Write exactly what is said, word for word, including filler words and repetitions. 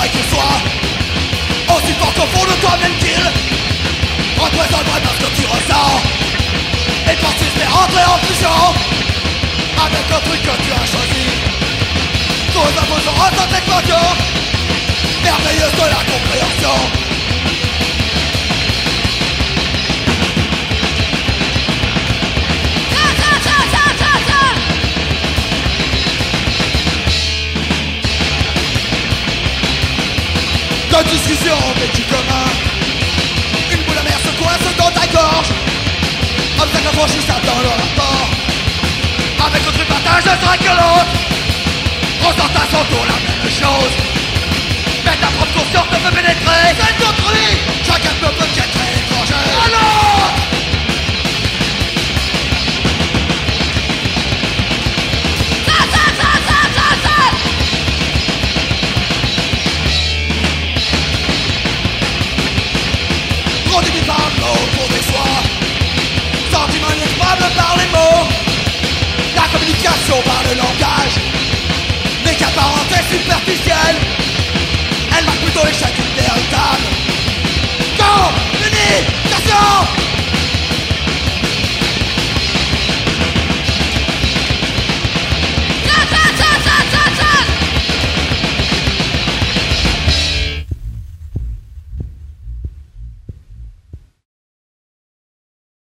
pareil qu'il soit aussi fort qu'au fond de toi-même qu'il représenterait parce que tu ressens et participer à entrer en fusion avec le truc que tu as choisi. Nous imposons à cette expansion merveilleuse de la compréhension. De discussion vécue commun, une boule amère se coince dans ta gorge. Obstacle infranchissable dans le rapport avec l'autre partage ne sera que l'autre. Ressent à son tour la même chose.